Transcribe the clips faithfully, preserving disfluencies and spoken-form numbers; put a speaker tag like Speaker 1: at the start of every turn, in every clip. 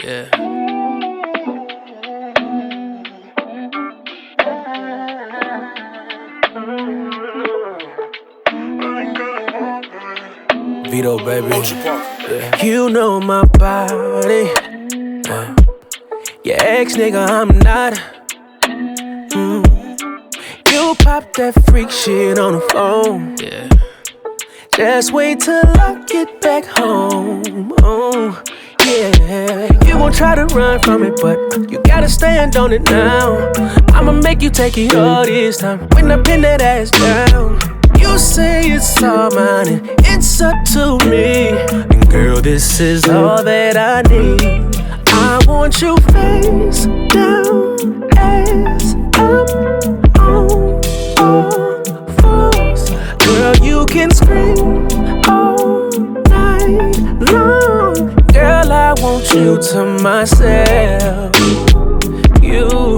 Speaker 1: Yeah. Vito, baby. Yeah. You know my body. Uh, your ex nigga, I'm not. Mm. You pop that freak shit on the phone. Yeah. Just wait till I get back home. Oh, yeah. You gon' try to run from it, but you gotta stand on it now. I'ma make you take it all this time when I pin that ass down. You say it's all mine and it's up to me. And girl, this is all that I need. I want you face down, ass up on all fours. Girl, you can scream all night long. Girl, I want you to myself. You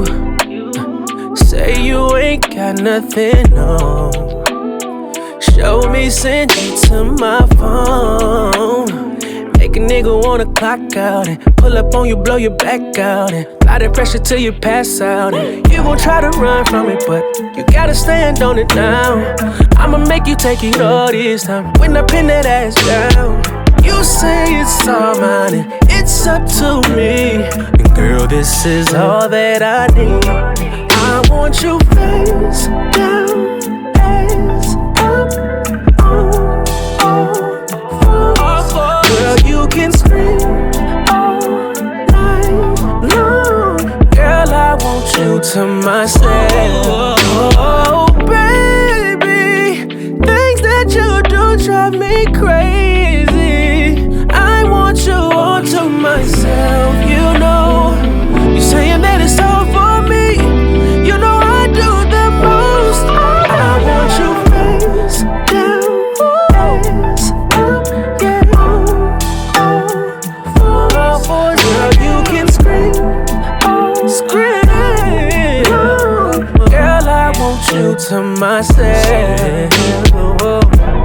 Speaker 1: say you ain't got nothing on. Show me, send you to my phone. Make a nigga wanna clock out and pull up on you, blow your back out and apply the pressure till you pass out. And you gon' try to run from it, but you gotta stand on it now. I'ma make you take it all this time when I pin that ass down. You say it's all mine and it's up to me. And girl, this is all that I need. I want you face down, ass up on all fours. Girl, you can scream all night long. Girl, I want you to myself. Oh, baby, things that you do drive me crazy. I want you all to myself, you know. You saying that it's all for me. You know I do the most. I want you face down, ass up, yeah. All fours, girl, you can scream, oh, scream. Girl, I want you to myself.